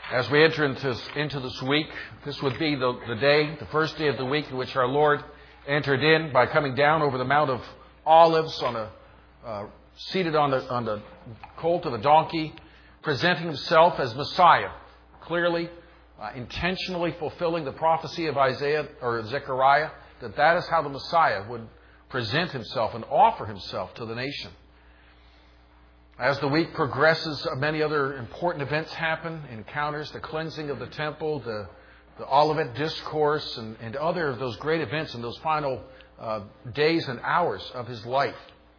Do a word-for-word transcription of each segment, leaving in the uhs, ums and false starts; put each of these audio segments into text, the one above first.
As we enter into, into this week, this would be the, the day, the first day of the week in which our Lord entered in by coming down over the Mount of Olives on a uh, seated on the on the colt of a donkey, presenting himself as Messiah, clearly, uh, intentionally fulfilling the prophecy of Isaiah or Zechariah that that is how the Messiah would present himself and offer himself to the nation. As the week progresses, many other important events happen, encounters, the cleansing of the temple, the, the Olivet Discourse, and, and other of those great events in those final uh, days and hours of his life.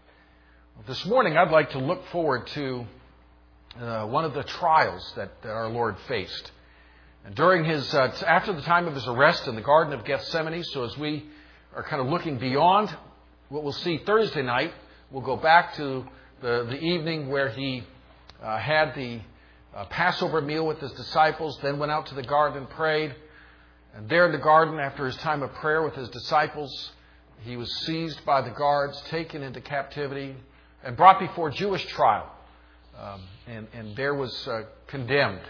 This morning, I'd like to look forward to uh, one of the trials that, that our Lord faced. And during his, uh, after the time of his arrest in the Garden of Gethsemane, so as we are kind of looking beyond what we'll see Thursday night, we'll go back to The, the evening where he uh, had the uh, Passover meal with his disciples, then went out to the garden and prayed. And there in the garden, after his time of prayer with his disciples, he was seized by the guards, taken into captivity, and brought before Jewish trial. Um, and, and there was uh, condemned.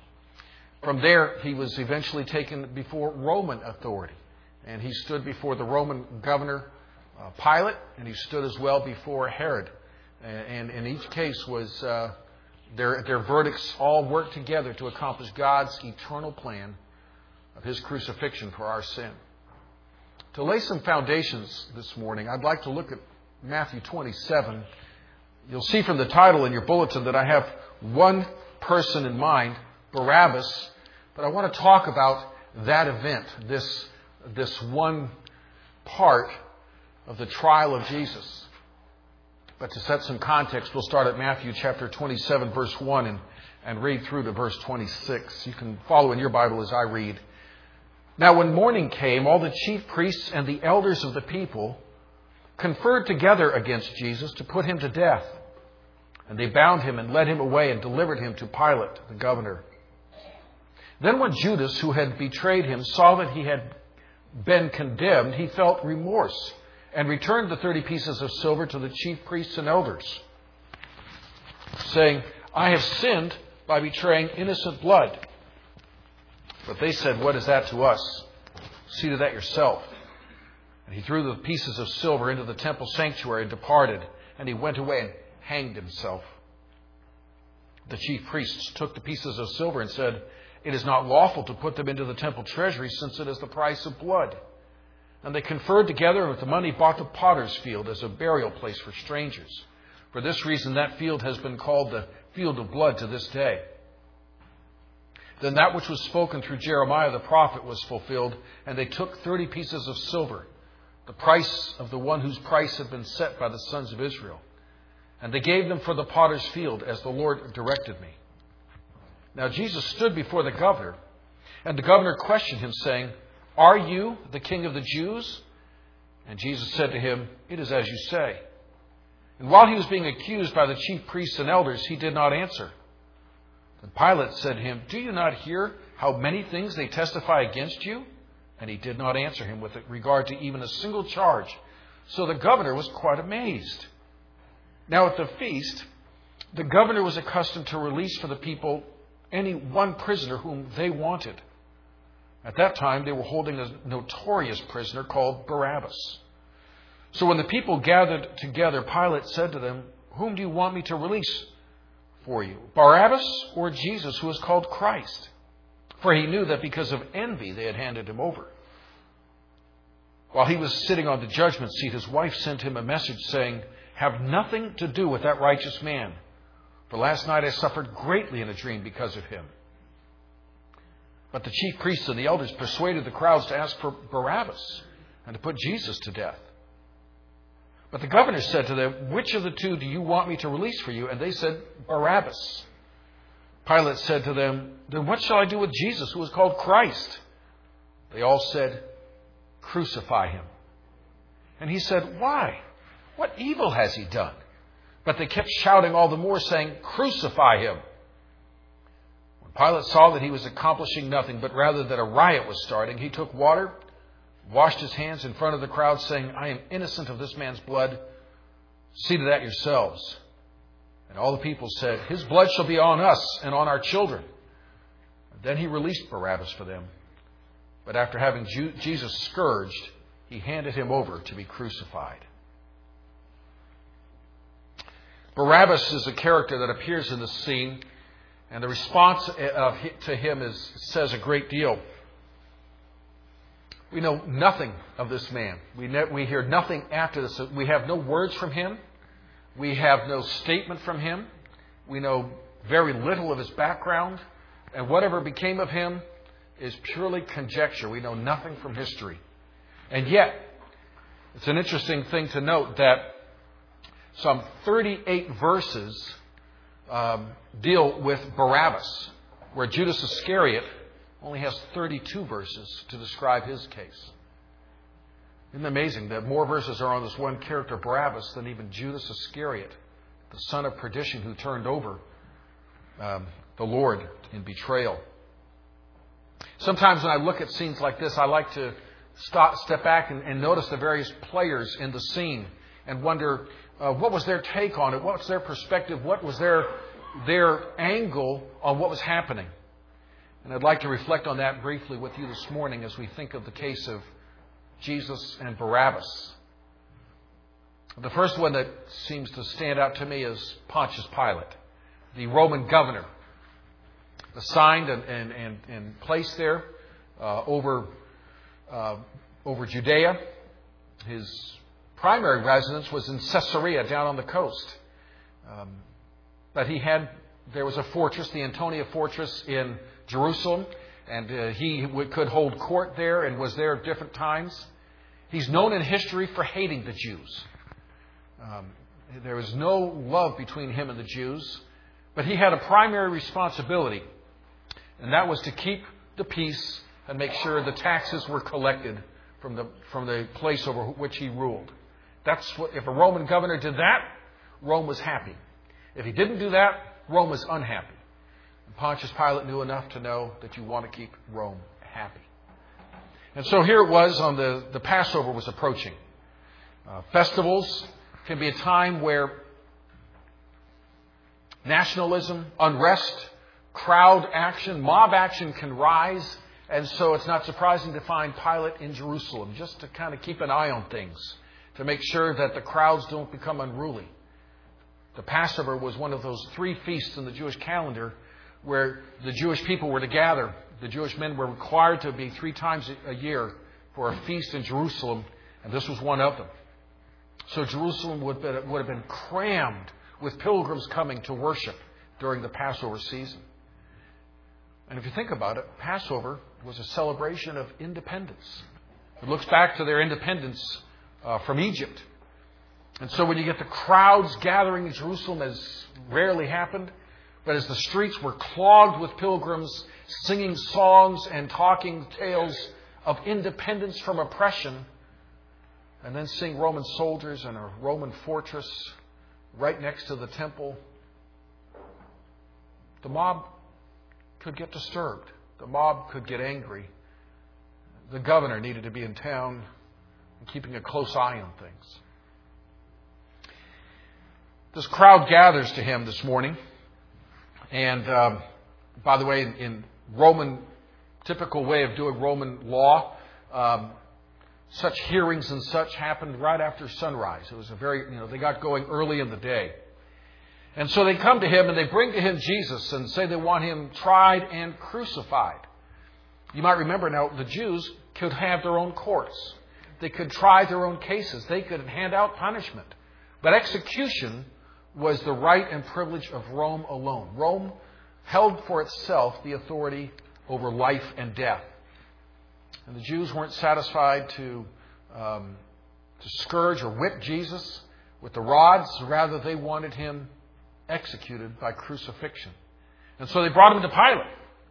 From there, he was eventually taken before Roman authority. And he stood before the Roman governor, uh, Pilate, and he stood as well before Herod. And in each case was uh, their their verdicts all worked together to accomplish God's eternal plan of his crucifixion for our sin. To lay some foundations this morning, I'd like to look at Matthew twenty-seven. You'll see from the title in your bulletin that I have one person in mind, Barabbas, but I want to talk about that event, this, this one part of the trial of Jesus. But to set some context, we'll start at Matthew chapter twenty-seven, verse one, and, and read through to verse twenty-six. You can follow in your Bible as I read. Now, when morning came, all the chief priests and the elders of the people conferred together against Jesus to put him to death. And they bound him and led him away and delivered him to Pilate, the governor. Then when Judas, who had betrayed him, saw that he had been condemned, he felt remorse and returned the thirty pieces of silver to the chief priests and elders, saying, I have sinned by betraying innocent blood. But they said, what is that to us? See to that yourself. And he threw the pieces of silver into the temple sanctuary and departed, and he went away and hanged himself. The chief priests took the pieces of silver and said, it is not lawful to put them into the temple treasury, since it is the price of blood. And they conferred together, and with the money bought the potter's field as a burial place for strangers. For this reason, that field has been called the field of blood to this day. Then that which was spoken through Jeremiah the prophet was fulfilled, and they took thirty pieces of silver, the price of the one whose price had been set by the sons of Israel. And they gave them for the potter's field, as the Lord directed me. Now Jesus stood before the governor, and the governor questioned him, saying, Are you the king of the Jews? And Jesus said to him, It is as you say. And while he was being accused by the chief priests and elders, he did not answer. Then Pilate said to him, Do you not hear how many things they testify against you? And he did not answer him with regard to even a single charge. So the governor was quite amazed. Now at the feast, the governor was accustomed to release for the people any one prisoner whom they wanted. At that time, they were holding a notorious prisoner called Barabbas. So when the people gathered together, Pilate said to them, Whom do you want me to release for you, Barabbas or Jesus, who is called Christ? For he knew that because of envy they had handed him over. While he was sitting on the judgment seat, his wife sent him a message saying, Have nothing to do with that righteous man, for last night I suffered greatly in a dream because of him. But the chief priests and the elders persuaded the crowds to ask for Barabbas and to put Jesus to death. But the governor said to them, Which of the two do you want me to release for you? And they said, Barabbas. Pilate said to them, Then what shall I do with Jesus, who is called Christ? They all said, Crucify him. And he said, Why? What evil has he done? But they kept shouting all the more, saying, Crucify him. When Pilate saw that he was accomplishing nothing, but rather that a riot was starting, he took water, washed his hands in front of the crowd, saying, I am innocent of this man's blood. See to that yourselves. And all the people said, His blood shall be on us and on our children. Then he released Barabbas for them. But after having Ju- Jesus scourged, he handed him over to be crucified. Barabbas is a character that appears in the scene, and the response of, to him is, says a great deal. We know nothing of this man. We, ne- we hear nothing after this. We have no words from him. We have no statement from him. We know very little of his background. And whatever became of him is purely conjecture. We know nothing from history. And yet, it's an interesting thing to note that some thirty-eight verses um, deal with Barabbas, where Judas Iscariot only has thirty-two verses to describe his case. Isn't it amazing that more verses are on this one character, Barabbas, than even Judas Iscariot, the son of perdition who turned over um, the Lord in betrayal? Sometimes when I look at scenes like this, I like to stop, step back and, and notice the various players in the scene and wonder uh, what was their take on it, what was their perspective, what was their their angle on what was happening. And I'd like to reflect on that briefly with you this morning as we think of the case of Jesus and Barabbas. The first one that seems to stand out to me is Pontius Pilate, the Roman governor, assigned and, and, and, and placed there uh, over, uh, over Judea. His primary residence was in Caesarea, down on the coast. Um, but he had, there was a fortress, the Antonia Fortress in Jerusalem, and uh, he would, could hold court there and was there at different times. He's known in history for hating the Jews. Um, there was no love between him and the Jews, but he had a primary responsibility, and that was to keep the peace and make sure the taxes were collected from the from the place over which he ruled. That's what, if a Roman governor did that, Rome was happy. If he didn't do that, Rome was unhappy. And Pontius Pilate knew enough to know that you want to keep Rome happy. And so here it was on the, the Passover was approaching. Uh, festivals can be a time where nationalism, unrest, crowd action, mob action can rise. And so it's not surprising to find Pilate in Jerusalem just to kind of keep an eye on things, to make sure that the crowds don't become unruly. The Passover was one of those three feasts in the Jewish calendar where the Jewish people were to gather. The Jewish men were required to be three times a year for a feast in Jerusalem, and this was one of them. So Jerusalem would have been crammed with pilgrims coming to worship during the Passover season. And if you think about it, Passover was a celebration of independence. It looks back to their independence uh, from Egypt. And so when you get the crowds gathering in Jerusalem, as rarely happened, but as the streets were clogged with pilgrims singing songs and talking tales of independence from oppression, and then seeing Roman soldiers in a Roman fortress right next to the temple, the mob could get disturbed. The mob could get angry. The governor needed to be in town and keeping a close eye on things. This crowd gathers to him this morning. And um, by the way, in, in Roman, typical way of doing Roman law, um, such hearings and such happened right after sunrise. It was a very, you know, they got going early in the day. And so they come to him and they bring to him Jesus and say they want him tried and crucified. You might remember now, the Jews could have their own courts. They could try their own cases. They could hand out punishment. But execution was the right and privilege of Rome alone. Rome held for itself the authority over life and death. And the Jews weren't satisfied to, um, to scourge or whip Jesus with the rods. Rather, they wanted him executed by crucifixion. And so they brought him to Pilate.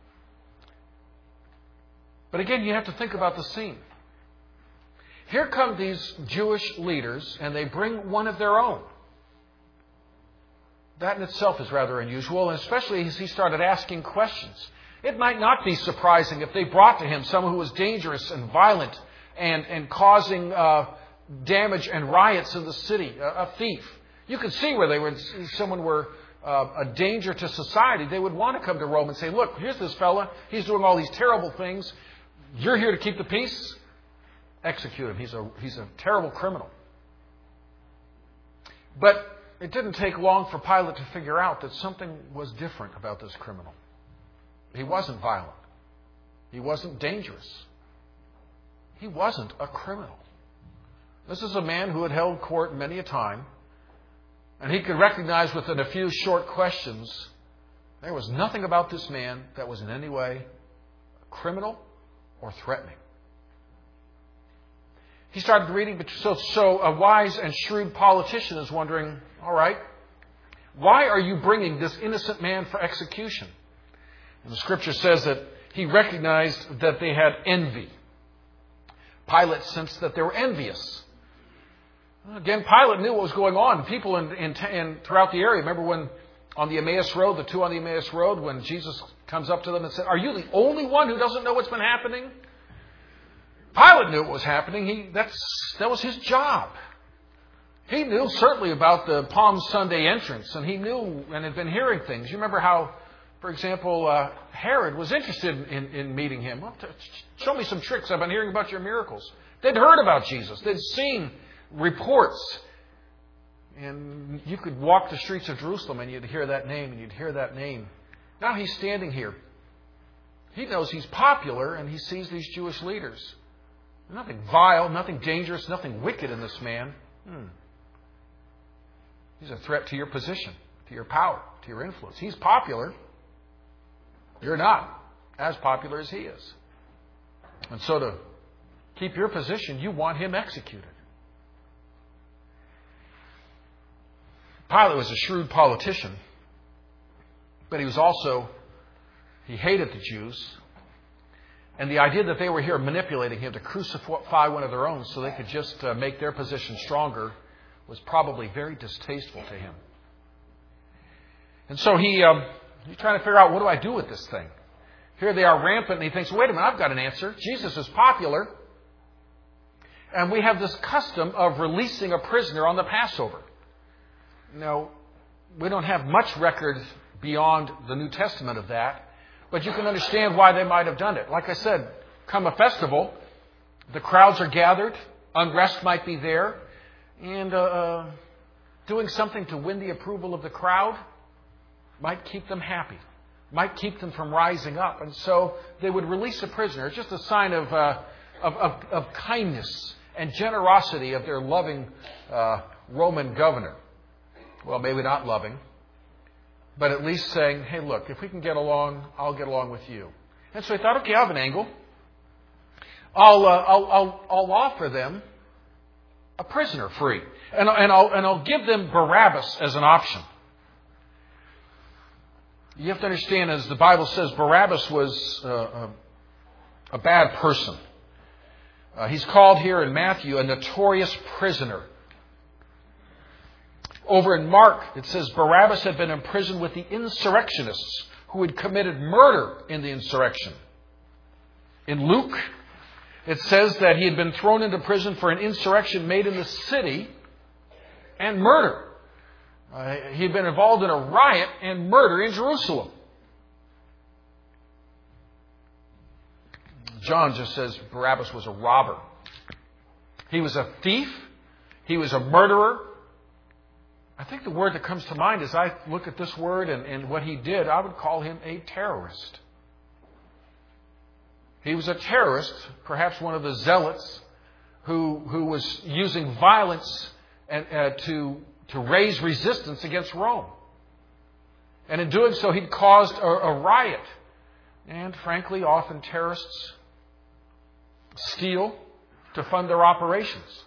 But again, you have to think about the scene. Here come these Jewish leaders, and they bring one of their own. That in itself is rather unusual, and especially as he started asking questions. It might not be surprising if they brought to him someone who was dangerous and violent and, and causing uh, damage and riots in the city, a, a thief. You could see where they were, someone were uh, a danger to society, they would want to come to Rome and say, look, here's this fella. He's doing all these terrible things. You're here to keep the peace. Execute him. He's a, he's a terrible criminal. But it didn't take long for Pilate to figure out that something was different about this criminal. He wasn't violent. He wasn't dangerous. He wasn't a criminal. This is a man who had held court many a time, and he could recognize within a few short questions there was nothing about this man that was in any way criminal or threatening. He started reading, so, so a wise and shrewd politician is wondering, all right, why are you bringing this innocent man for execution? And the Scripture says that he recognized that they had envy. Pilate sensed that they were envious. Again, Pilate knew what was going on. People in, in, in throughout the area, remember when on the Emmaus Road, the two on the Emmaus Road, when Jesus comes up to them and said, are you the only one who doesn't know what's been happening? Pilate knew what was happening. He, that's, that was his job. He knew certainly about the Palm Sunday entrance, and he knew and had been hearing things. You remember how, for example, uh, Herod was interested in, in meeting him. Well, t- show me some tricks. I've been hearing about your miracles. They'd heard about Jesus. They'd seen reports. And you could walk the streets of Jerusalem and you'd hear that name and you'd hear that name. Now he's standing here. He knows he's popular and he sees these Jewish leaders. Nothing vile, nothing dangerous, nothing wicked in this man. Hmm. He's a threat to your position, to your power, to your influence. He's popular. You're not as popular as he is. And so to keep your position, you want him executed. Pilate was a shrewd politician, but he was also, he hated the Jews. And the idea that they were here manipulating him to crucify one of their own so they could just uh, make their position stronger was probably very distasteful to him. And so he, um, he's trying to figure out, what do I do with this thing? Here they are rampant, and he thinks, wait a minute, I've got an answer. Jesus is popular. And we have this custom of releasing a prisoner on the Passover. Now, we don't have much record beyond the New Testament of that. But you can understand why they might have done it. Like I said, come a festival, the crowds are gathered, unrest might be there, and uh, uh, doing something to win the approval of the crowd might keep them happy, might keep them from rising up. And so they would release a prisoner. It's just a sign of, uh, of, of, of kindness and generosity of their loving uh, Roman governor. Well, maybe not loving. But at least saying, hey, look, if we can get along, I'll get along with you. And so he thought, okay, I have an angle. I'll, uh, I'll, I'll, I'll offer them a prisoner free. And, and, I'll, and I'll give them Barabbas as an option. You have to understand, as the Bible says, Barabbas was uh, a, a bad person. Uh, he's called here in Matthew a notorious prisoner. Over in Mark, it says Barabbas had been imprisoned with the insurrectionists who had committed murder in the insurrection. In Luke, it says that he had been thrown into prison for an insurrection made in the city and murder. Uh, he had been involved in a riot and murder in Jerusalem. John just says Barabbas was a robber. He was a thief. He was a murderer. I think the word that comes to mind as I look at this word and, and what he did, I would call him a terrorist. He was a terrorist, perhaps one of the zealots who, who was using violence and, uh, to, to raise resistance against Rome. And in doing so, he'd caused a, a riot. And frankly, often terrorists steal to fund their operations.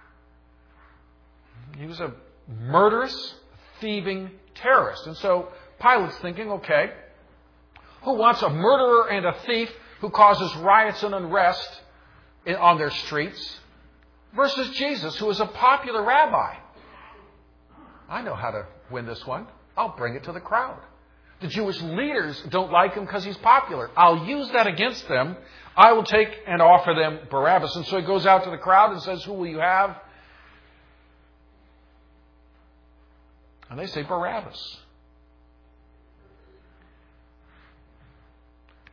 He was a murderous, thieving terrorist. And so Pilate's thinking, okay, who wants a murderer and a thief who causes riots and unrest in, on their streets versus Jesus, who is a popular rabbi? I know how to win this one. I'll bring it to the crowd. The Jewish leaders don't like him because he's popular. I'll use that against them. I will take and offer them Barabbas. And so he goes out to the crowd and says, who will you have? And they say Barabbas.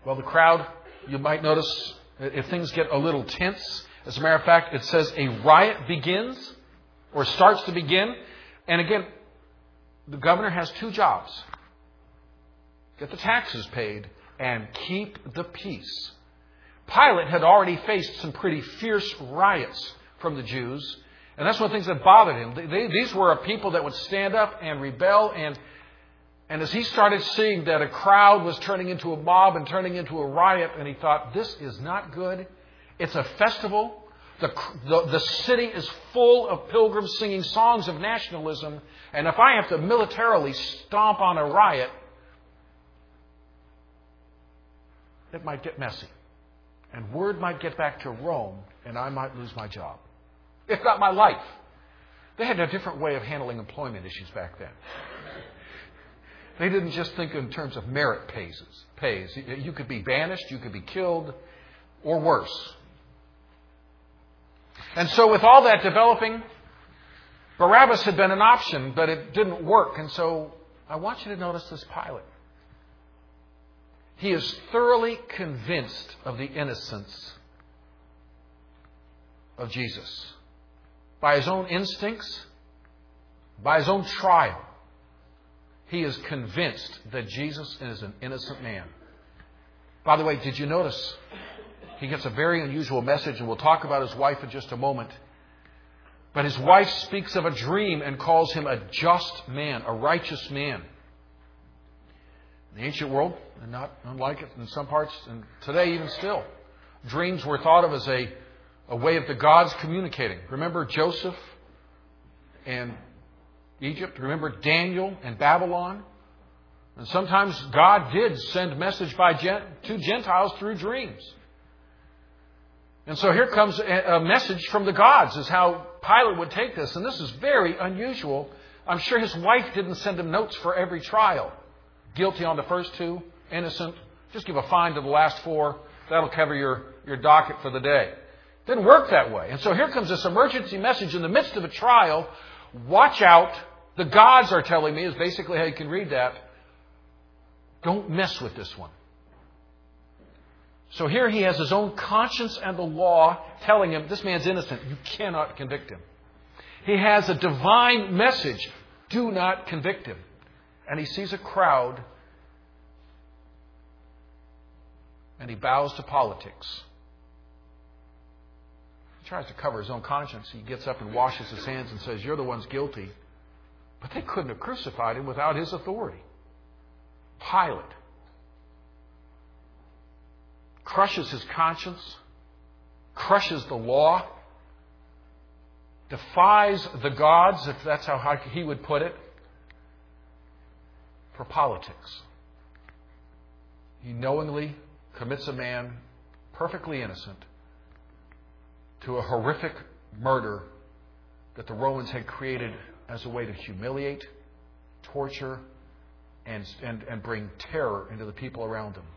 Well, the crowd, you might notice, if things get a little tense, as a matter of fact, it says a riot begins or starts to begin. And again, the governor has two jobs. Get the taxes paid and keep the peace. Pilate had already faced some pretty fierce riots from the Jews. And that's one of the things that bothered him. They, they, these were a people that would stand up and rebel. And, and as he started seeing that a crowd was turning into a mob and turning into a riot, and he thought, this is not good. It's a festival. The, the, the city is full of pilgrims singing songs of nationalism. And if I have to militarily stomp on a riot, it might get messy. And word might get back to Rome, and I might lose my job. If not my life. They had a different way of handling employment issues back then. They didn't just think in terms of merit pays. pays. You could be banished, you could be killed, or worse. And so with all that developing, Barabbas had been an option, but it didn't work. And so I want you to notice this Pilate. He is thoroughly convinced of the innocence of Jesus. By his own instincts, by his own trial, he is convinced that Jesus is an innocent man. By the way, did you notice he gets a very unusual message, and we'll talk about his wife in just a moment. But his wife speaks of a dream and calls him a just man, a righteous man. In the ancient world, and not unlike it in some parts, and today even still, dreams were thought of as a, a way of the gods communicating. Remember Joseph and Egypt? Remember Daniel and Babylon? And sometimes God did send message by gen- to Gentiles through dreams. And so here comes a, a message from the gods, is how Pilate would take this. And this is very unusual. I'm sure his wife didn't send him notes for every trial. Guilty on the first two, innocent. Just give a fine to the last four. That'll cover your, your docket for the day. Didn't work that way. And so here comes this emergency message in the midst of a trial. Watch out. The gods are telling me, is basically how you can read that. Don't mess with this one. So here he has his own conscience and the law telling him, this man's innocent. You cannot convict him. He has a divine message. Do not convict him. And he sees a crowd, and he bows to politics. He tries to cover his own conscience. He gets up and washes his hands and says, you're the ones guilty. But they couldn't have crucified him without his authority. Pilate crushes his conscience, crushes the law, defies the gods, if that's how he would put it, for politics. He knowingly commits a man perfectly innocent to a horrific murder that the Romans had created as a way to humiliate, torture, and, and, and bring terror into the people around him.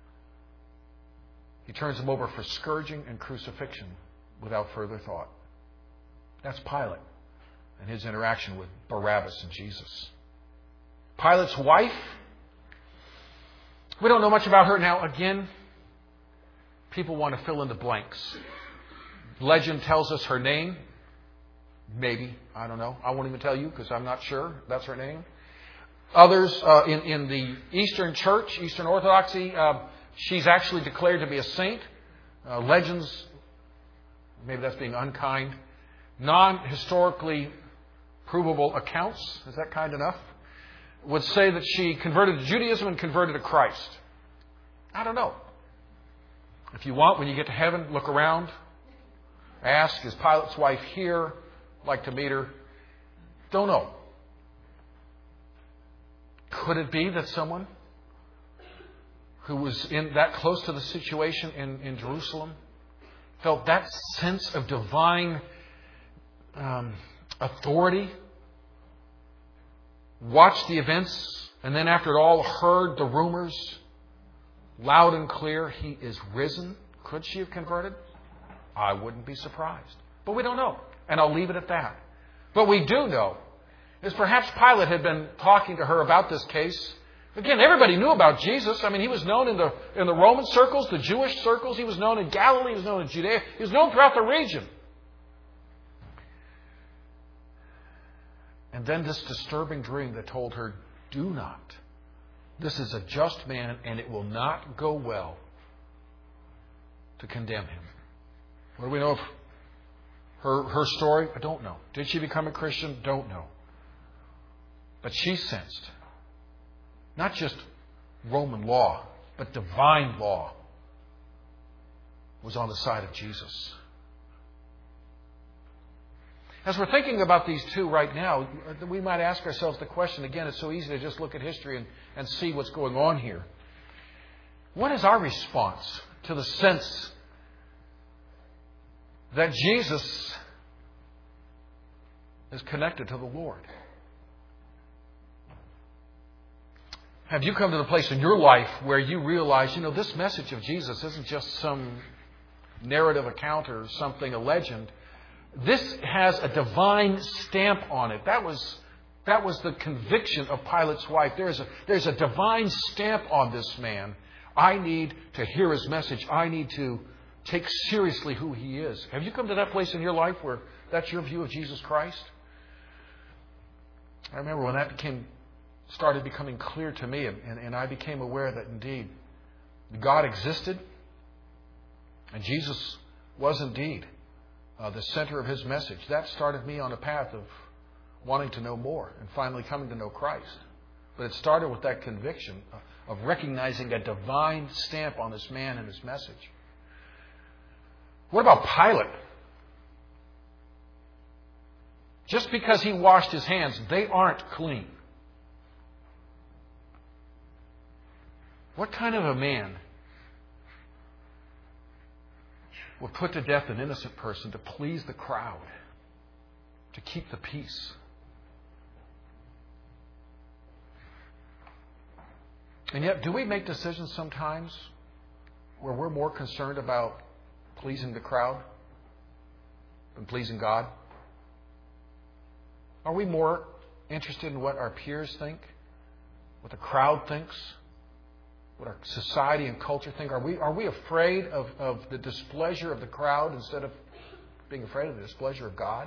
He turns him over for scourging and crucifixion without further thought. That's Pilate and his interaction with Barabbas and Jesus. Pilate's wife, we don't know much about her now. Again, people want to fill in the blanks. Legend tells us her name. Maybe. I don't know. I won't even tell you because I'm not sure that's her name. Others uh, in, in the Eastern Church, Eastern Orthodoxy, uh, she's actually declared to be a saint. Uh, legends, maybe that's being unkind. Non-historically provable accounts, is that kind enough? Would say that she converted to Judaism and converted to Christ. I don't know. If you want, when you get to heaven, look around. Ask, is Pilate's wife here? Like to meet her? Don't know. Could it be that someone who was in that close to the situation in, in Jerusalem felt that sense of divine um, authority, watched the events, and then after it all heard the rumors loud and clear, he is risen? Could she have converted? I wouldn't be surprised. But we don't know. And I'll leave it at that. But we do know is perhaps Pilate had been talking to her about this case Again, everybody knew about Jesus. I mean, he was known in the in the Roman circles, the Jewish circles. He was known in Galilee. He was known in Judea. He was known throughout the region. And then this disturbing dream that told her, do not. This is a just man, and it will not go well to condemn him. What do we know of her, her story? I don't know. Did she become a Christian? Don't know. But she sensed not just Roman law, but divine law was on the side of Jesus. As we're thinking about these two right now, we might ask ourselves the question, again, it's so easy to just look at history and, and see what's going on here. What is our response to the sense that Jesus is connected to the Lord? Have you come to the place in your life where you realize, you know, this message of Jesus isn't just some narrative account or something, a legend. This has a divine stamp on it. That was, that was the conviction of Pilate's wife. There's a, there's a divine stamp on this man. I need to hear his message. I need to take seriously who he is. Have you come to that place in your life where that's your view of Jesus Christ? I remember when that became started becoming clear to me, and, and, and I became aware that indeed God existed, and Jesus was indeed uh, the center of his message. That started me on a path of wanting to know more and finally coming to know Christ. But it started with that conviction of recognizing a divine stamp on this man and his message. What about Pilate? Just because he washed his hands, they aren't clean. What kind of a man would put to death an innocent person to please the crowd, to keep the peace? And yet, do we make decisions sometimes where we're more concerned about pleasing the crowd than pleasing God? Are we more interested in what our peers think, what the crowd thinks, what our society and culture think? Are we are we afraid of, of the displeasure of the crowd instead of being afraid of the displeasure of God?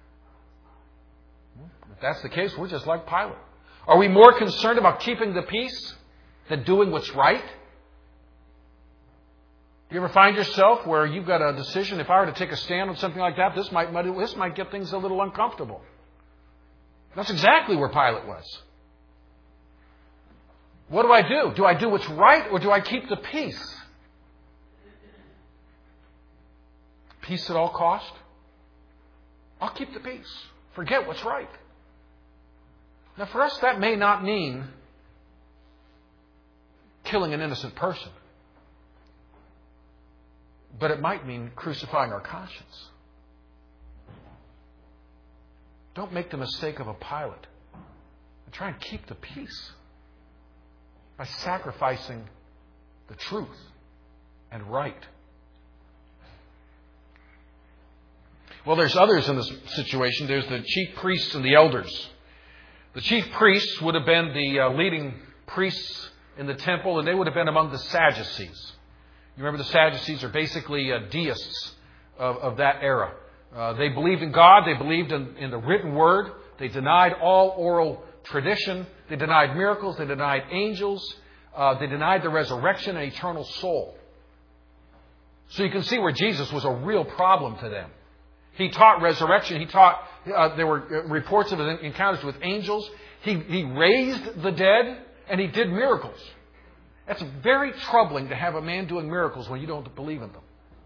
If that's the case, we're just like Pilate. Are we more concerned about keeping the peace than doing what's right? Do you ever find yourself where you've got a decision, if I were to take a stand on something like that, this might this might get things a little uncomfortable? That's exactly where Pilate was. What do I do? Do I do what's right, or do I keep the peace? Peace at all cost? I'll keep the peace. Forget what's right. Now, for us, that may not mean killing an innocent person. But it might mean crucifying our conscience. Don't make the mistake of a Pilate and try and keep the peace by sacrificing the truth and right. Well, there's others in this situation. There's the chief priests and the elders. The chief priests would have been the uh, leading priests in the temple, and they would have been among the Sadducees. You remember the Sadducees are basically uh, deists of, of that era. Uh, they believed in God. They believed in, in the written word. They denied all oral tradition. They denied miracles. They denied angels. Uh, they denied the resurrection and eternal soul. So you can see where Jesus was a real problem to them. He taught resurrection. He taught, uh, there were reports of his encounters with angels. He, he raised the dead, and he did miracles. That's very troubling to have a man doing miracles when you don't believe in them.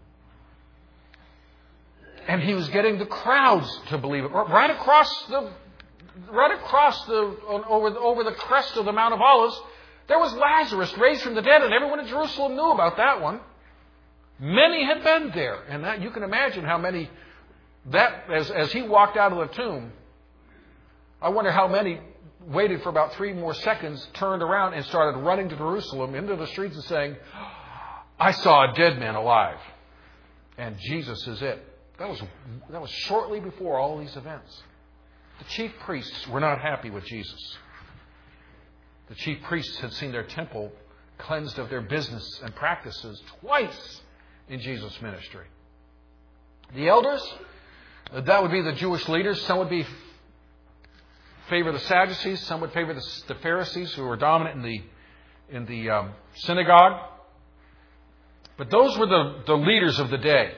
And he was getting the crowds to believe it. Right across the, right across the, over, over the crest of the Mount of Olives, there was Lazarus raised from the dead, and everyone in Jerusalem knew about that one. Many had been there, and that you can imagine how many that as as he walked out of the tomb. I wonder how many waited for about three more seconds, turned around, and started running to Jerusalem into the streets and saying, "I saw a dead man alive, and Jesus is it." That was that was shortly before all these events. The chief priests were not happy with Jesus. The chief priests had seen their temple cleansed of their business and practices twice in Jesus' ministry. The elders, that would be the Jewish leaders. Some would be favor the Sadducees. Some would favor the, the Pharisees, who were dominant in the in the um, synagogue. But those were the, the leaders of the day.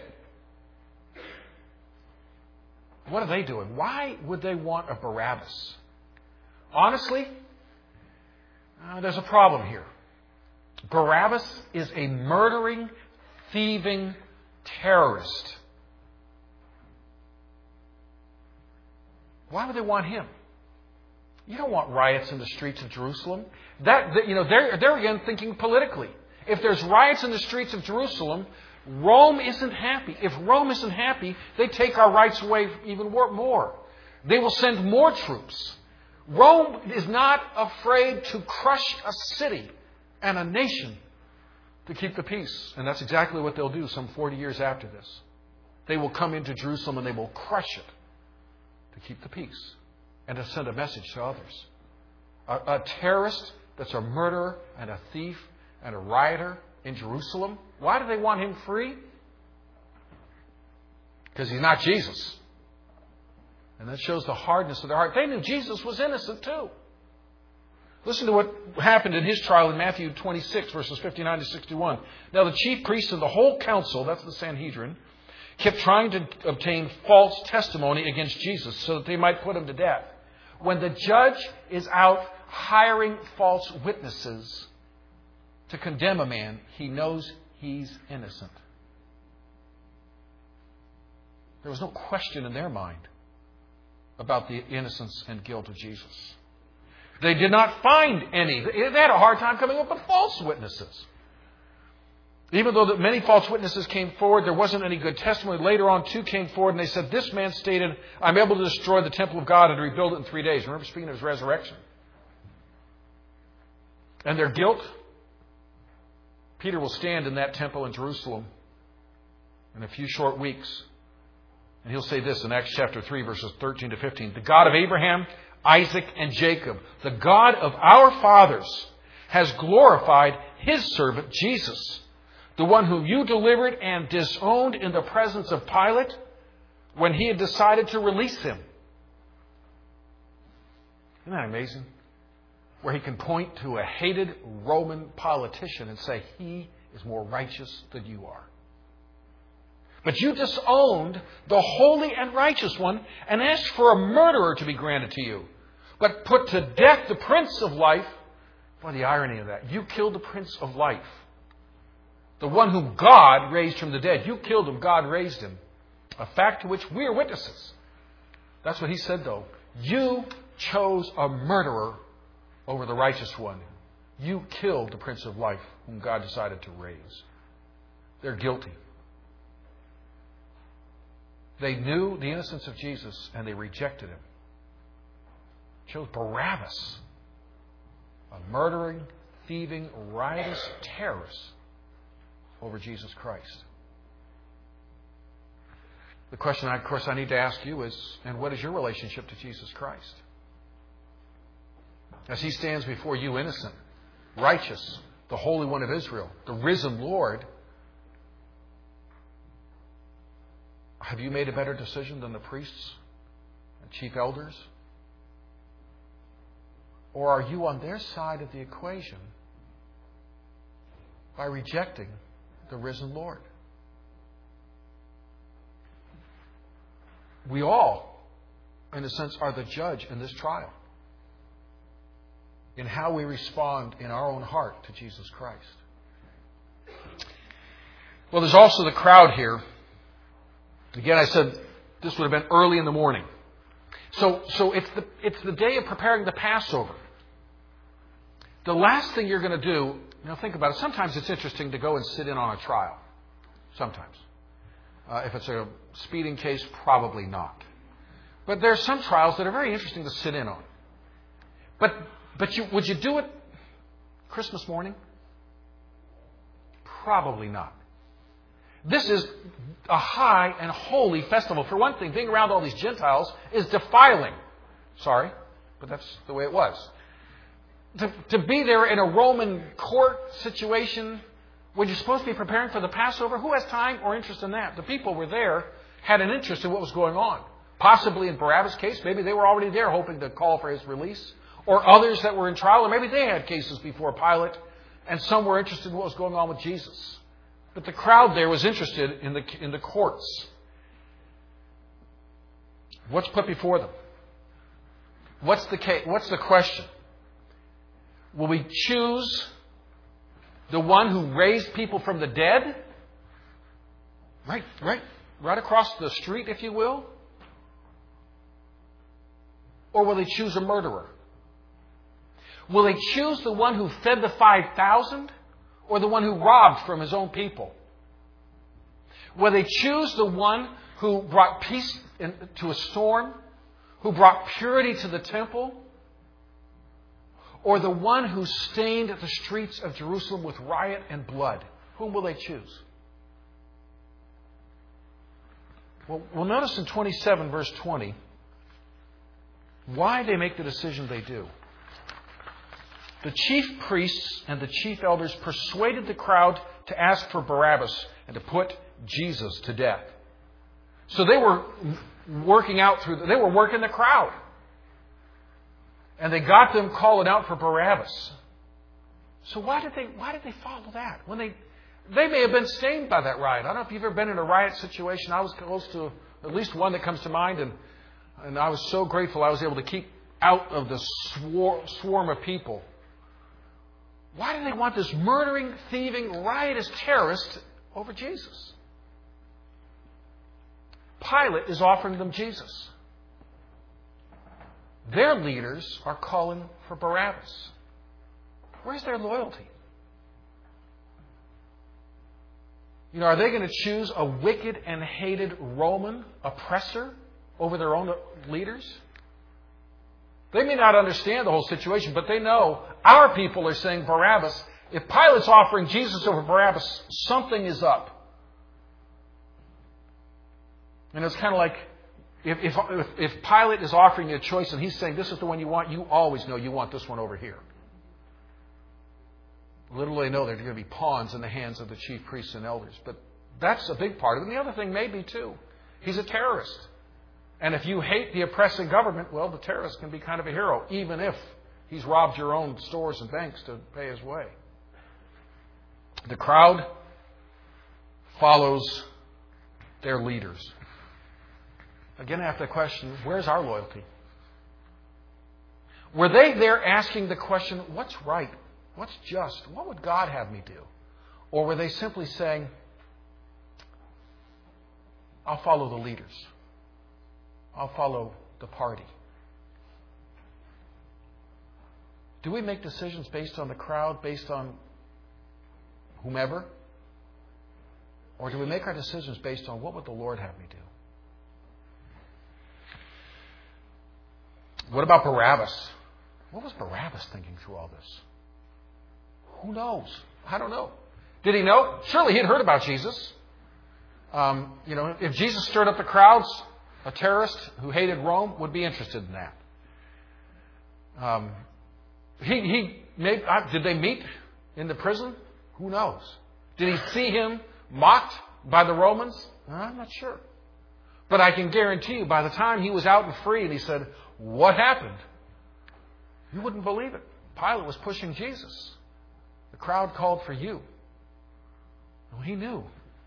What are they doing? Why would they want a Barabbas? Honestly, uh, there's a problem here. Barabbas is a murdering, thieving terrorist. Why would they want him? You don't want riots in the streets of Jerusalem. That, that you know, they're, they're again thinking politically. If there's riots in the streets of Jerusalem, Rome isn't happy. If Rome isn't happy, they take our rights away even more. They will send more troops. Rome is not afraid to crush a city and a nation to keep the peace. And that's exactly what they'll do some forty years after this. They will come into Jerusalem and they will crush it to keep the peace and to send a message to others. A, a terrorist that's a murderer and a thief and a rioter in Jerusalem. Why do they want him free? Because he's not Jesus. And that shows the hardness of their heart. They knew Jesus was innocent too. Listen to what happened in his trial in Matthew twenty-six, verses fifty-nine to sixty-one. Now the chief priests and the whole council, that's the Sanhedrin, kept trying to obtain false testimony against Jesus so that they might put him to death. When the judge is out hiring false witnesses to condemn a man, he knows he's innocent. There was no question in their mind about the innocence and guilt of Jesus. They did not find any. They had a hard time coming up with false witnesses. Even though many false witnesses came forward, there wasn't any good testimony. Later on, two came forward and they said, this man stated, I'm able to destroy the temple of God and rebuild it in three days. Remember speaking of his resurrection. And their guilt, Peter will stand in that temple in Jerusalem in a few short weeks. And he'll say this in Acts chapter three, verses thirteen to fifteen. The God of Abraham, Isaac, and Jacob, the God of our fathers, has glorified his servant Jesus, the one whom you delivered and disowned in the presence of Pilate when he had decided to release him. Isn't that amazing? Where he can point to a hated Roman politician and say, he is more righteous than you are. But you disowned the holy and righteous one and asked for a murderer to be granted to you, but put to death the Prince of Life. Boy, the irony of that. You killed the Prince of Life. The one whom God raised from the dead. You killed him. God raised him. A fact to which we are witnesses. That's what he said, though. You chose a murderer over the righteous one. You killed the Prince of Life, whom God decided to raise. They're guilty. They knew the innocence of Jesus, and they rejected him. Chose Barabbas, a murdering, thieving, riotous terrorist, over Jesus Christ. The question, of course, I need to ask you is, and what is your relationship to Jesus Christ? As he stands before you innocent, righteous, the Holy One of Israel, the risen Lord, have you made a better decision than the priests and chief elders? Or are you on their side of the equation by rejecting the risen Lord? We all, in a sense, are the judge in this trial in how we respond in our own heart to Jesus Christ. Well, there's also the crowd here. Again, I said this would have been early in the morning. So, so it's the it's the day of preparing the Passover. The last thing you're going to do, you know, think about it. Sometimes it's interesting to go and sit in on a trial. Sometimes. Uh, if it's a speeding case, probably not. But there are some trials that are very interesting to sit in on. But but you, would you do it Christmas morning? Probably not. This is a high and holy festival. For one thing, being around all these Gentiles is defiling. Sorry, but that's the way it was. to, to be there in a Roman court situation when you're supposed to be preparing for the Passover? Who has time or interest in that? The people were there, had an interest in what was going on. Possibly in Barabbas' case, maybe they were already there hoping to call for his release. Or others that were in trial, or maybe they had cases before Pilate, and some were interested in what was going on with Jesus. But the crowd there was interested in the, in the courts. What's put before them? What's the case? What's the question? Will we choose the one who raised people from the dead? Right, right, right across the street, if you will? Or will they choose a murderer? Will they choose the one who fed the five thousand or the one who robbed from his own people? Will they choose the one who brought peace to a storm, who brought purity to the temple, or the one who stained the streets of Jerusalem with riot and blood? Whom will they choose? Well, we'll notice in twenty-seven, verse twenty, why they make the decision they do. The chief priests and the chief elders persuaded the crowd to ask for Barabbas and to put Jesus to death. So they were working out through, the, they were working the crowd. And they got them calling out for Barabbas. So why did they, why did they follow that? When they, they may have been stained by that riot. I don't know if you've ever been in a riot situation. I was close to at least one that comes to mind, and, and I was so grateful I was able to keep out of the swar, swarm of people. Why do they want this murdering, thieving, riotous terrorist over Jesus? Pilate is offering them Jesus. Their leaders are calling for Barabbas. Where's their loyalty? You know, are they going to choose a wicked and hated Roman oppressor over their own leaders? They may not understand the whole situation, but they know our people are saying Barabbas. If Pilate's offering Jesus over Barabbas, something is up. And it's kind of like if, if, if Pilate is offering you a choice and he's saying this is the one you want, you always know you want this one over here. Little they know they're going to be pawns in the hands of the chief priests and elders. But that's a big part of it. And the other thing may be, too, he's a terrorist. And if you hate the oppressing government, well, the terrorist can be kind of a hero, even if he's robbed your own stores and banks to pay his way. The crowd follows their leaders. Again, I have the question, where's our loyalty? Were they there asking the question, what's right? What's just? What would God have me do? Or were they simply saying, I'll follow the leaders. I'll follow the party. Do we make decisions based on the crowd, based on whomever? Or do we make our decisions based on what would the Lord have me do? What about Barabbas? What was Barabbas thinking through all this? Who knows? I don't know. Did he know? Surely he had heard about Jesus. Um, you know, if Jesus stirred up the crowds, a terrorist who hated Rome would be interested in that. Um, he, he made, uh, did they meet in the prison? Who knows? Did he see him mocked by the Romans? I'm not sure. But I can guarantee you, by the time he was out and free and he said, what happened? You wouldn't believe it. Pilate was pushing Jesus. The crowd called for you. Well, he knew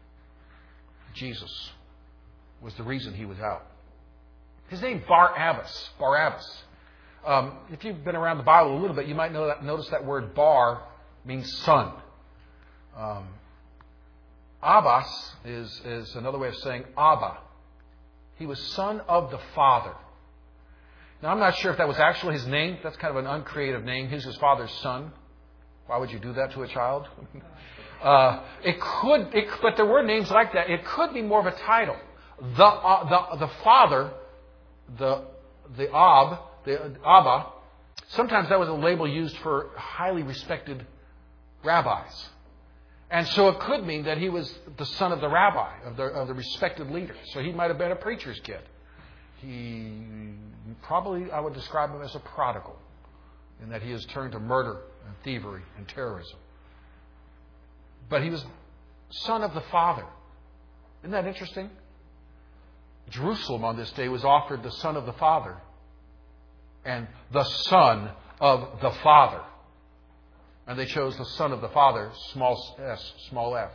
Jesus was the reason he was out. His name, Barabbas. Barabbas. Um, if you've been around the Bible a little bit, you might know that, notice that word bar means son. Um, Abbas is, is another way of saying Abba. He was son of the Father. Now, I'm not sure if that was actually his name. That's kind of an uncreative name. He's his father's son. Why would you do that to a child? uh, it could, it, but there were names like that. It could be more of a title. The uh, the the father, the the Ab, the Abba. Sometimes that was a label used for highly respected rabbis, and so it could mean that he was the son of the rabbi, of the of the respected leader. So he might have been a preacher's kid. He probably, I would describe him as a prodigal. in that he has turned to murder and thievery and terrorism. But he was Son of the Father. Isn't that interesting? Jerusalem on this day was offered the Son of the Father and the Son of the Father. And they chose the Son of the Father, small s, small f.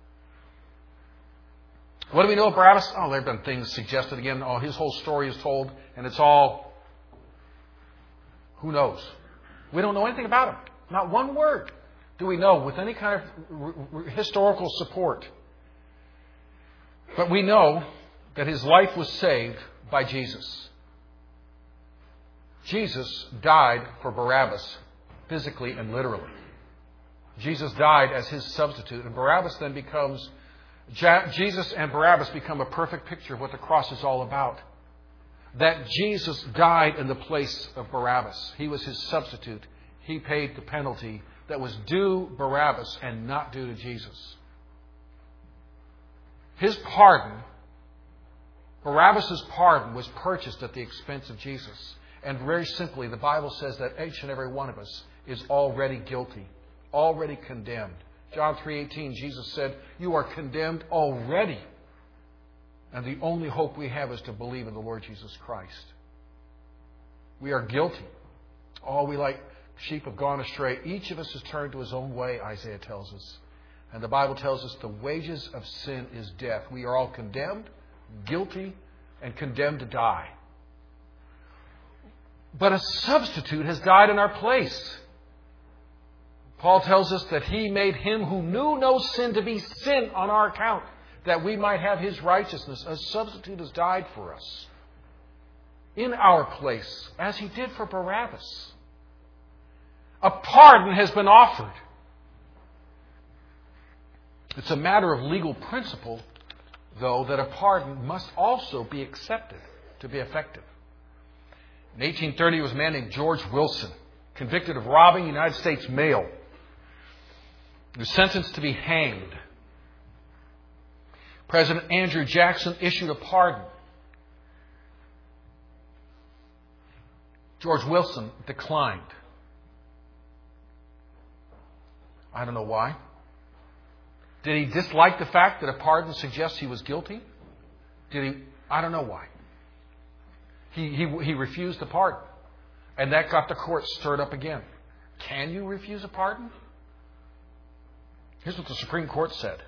What do we know of Barabbas? Oh, there have been things suggested again. Oh, his whole story is told, and it's all, who knows? We don't know anything about him. Not one word do we know with any kind of historical support. But we know that his life was saved by Jesus. Jesus died for Barabbas, physically and literally. Jesus died as his substitute, and Barabbas then becomes, Jesus and Barabbas become a perfect picture of what the cross is all about. That Jesus died in the place of Barabbas. He was his substitute. He paid the penalty that was due Barabbas and not due to Jesus. His pardon, Barabbas' pardon, was purchased at the expense of Jesus. And very simply, the Bible says that each and every one of us is already guilty, already condemned. John three eighteen, Jesus said, "You are condemned already." And the only hope we have is to believe in the Lord Jesus Christ. We are guilty. All we like sheep have gone astray. Each of us has turned to his own way, Isaiah tells us. And the Bible tells us the wages of sin is death. We are all condemned, guilty, and condemned to die. But a substitute has died in our place. Paul tells us that he made him who knew no sin to be sin on our account, that we might have his righteousness. A substitute has died for us in our place, as he did for Barabbas. A pardon has been offered. It's a matter of legal principle, though, that a pardon must also be accepted to be effective. In eighteen thirty, there was a man named George Wilson, convicted of robbing United States mail. He was sentenced to be hanged. President Andrew Jackson issued a pardon. George Wilson declined. I don't know why. Did he dislike the fact that a pardon suggests he was guilty? Did he? I don't know why. He, he, he refused the pardon. And that got the court stirred up again. Can you refuse a pardon? Here's what the Supreme Court said.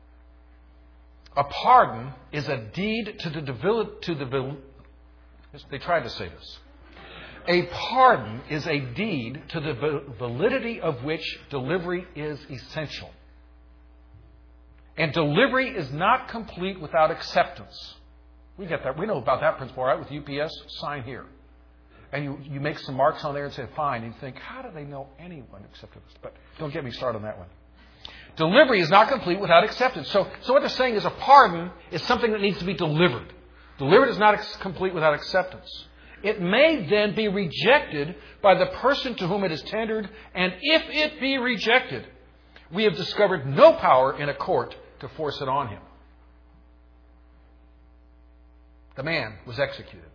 A pardon is a deed to the to the they tried to say this. A pardon is a deed to the validity of which delivery is essential. And delivery is not complete without acceptance. We get that. We know about that principle, right? With U P S, sign here. And you, you make some marks on there and say, fine. And you think, how do they know anyone accepted this? But don't get me started on that one. Delivery is not complete without acceptance. So, so what they're saying is a pardon is something that needs to be delivered. Delivered is not ex- complete without acceptance. It may then be rejected by the person to whom it is tendered. And if it be rejected, we have discovered no power in a court to force it on him. The man was executed.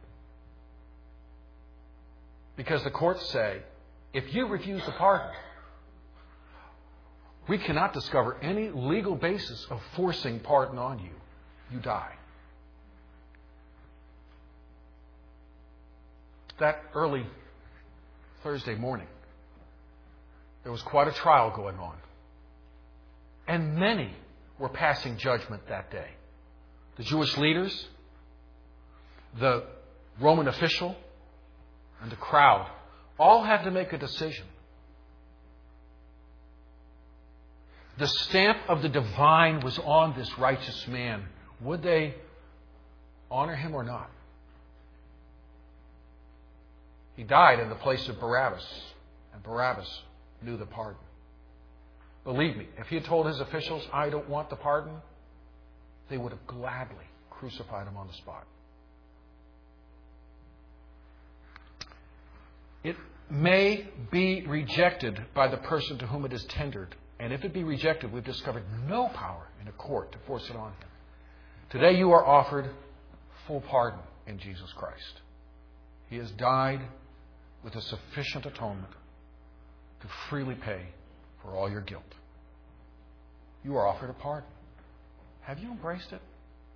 Because the courts say, if you refuse the pardon, we cannot discover any legal basis of forcing pardon on you. You die. That early Thursday morning, there was quite a trial going on. And many were passing judgment that day. The Jewish leaders, the Roman official, and the crowd all had to make a decision. The stamp of the divine was on this righteous man. Would they honor him or not? He died in the place of Barabbas, and Barabbas knew the pardon. Believe me, if he had told his officials, I don't want the pardon, they would have gladly crucified him on the spot. It may be rejected by the person to whom it is tendered. And if it be rejected, we've discovered no power in a court to force it on him. Today you are offered full pardon in Jesus Christ. He has died with a sufficient atonement to freely pay for all your guilt. You are offered a pardon. Have you embraced it?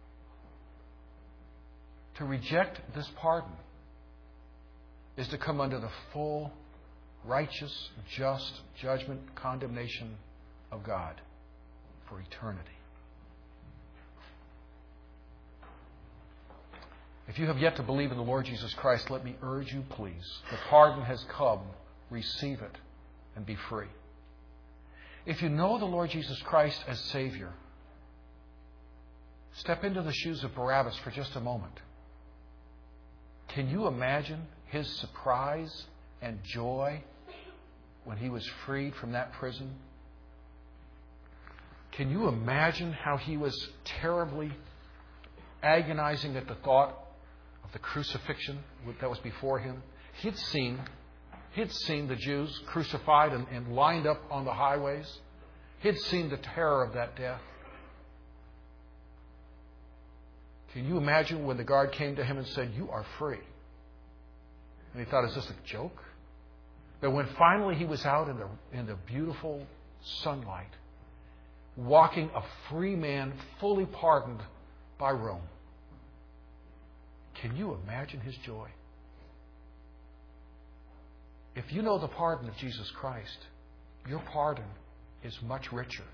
To reject this pardon is to come under the full, righteous, just judgment, condemnation of God for eternity. If you have yet to believe in the Lord Jesus Christ, let me urge you, please. The pardon has come. Receive it and be free. If you know the Lord Jesus Christ as Savior, step into the shoes of Barabbas for just a moment. Can you imagine his surprise and joy when he was freed from that prison? Can you imagine how he was terribly agonizing at the thought of the crucifixion that was before him? He'd seen, he'd seen the Jews crucified and, and lined up on the highways. He'd seen the terror of that death. Can you imagine when the guard came to him and said, "You are free"? And he thought, is this a joke? But when finally he was out in the, in the beautiful sunlight, walking a free man, fully pardoned by Rome, can you imagine his joy? If you know the pardon of Jesus Christ, your pardon is much richer,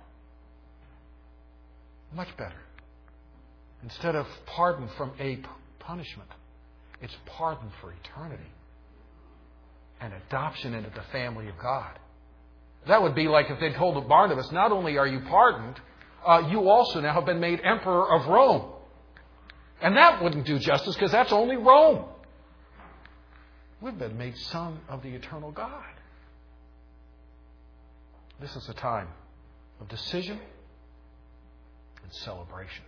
much better. Instead of pardon from a punishment, it's pardon for eternity and adoption into the family of God. That would be like if they told Barnabas, not only are you pardoned, uh, you also now have been made emperor of Rome. And that wouldn't do justice because that's only Rome. We've been made son of the eternal God. This is a time of decision and celebration.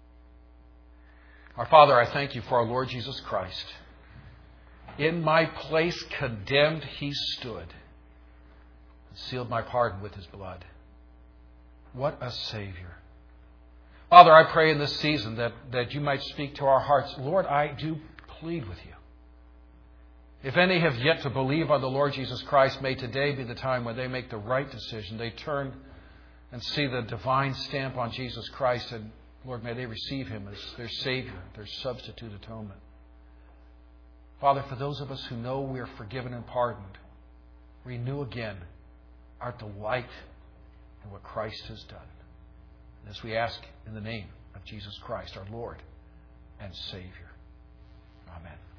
Our Father, I thank you for our Lord Jesus Christ. In my place condemned he stood and sealed my pardon with his blood. What a Savior. Father, I pray in this season that, that you might speak to our hearts. Lord, I do plead with you. If any have yet to believe on the Lord Jesus Christ, may today be the time when they make the right decision. They turn and see the divine stamp on Jesus Christ, and Lord, may they receive him as their Savior, their substitute atonement. Father, for those of us who know we are forgiven and pardoned, renew again our delight in what Christ has done. And as we ask in the name of Jesus Christ, our Lord and Savior. Amen.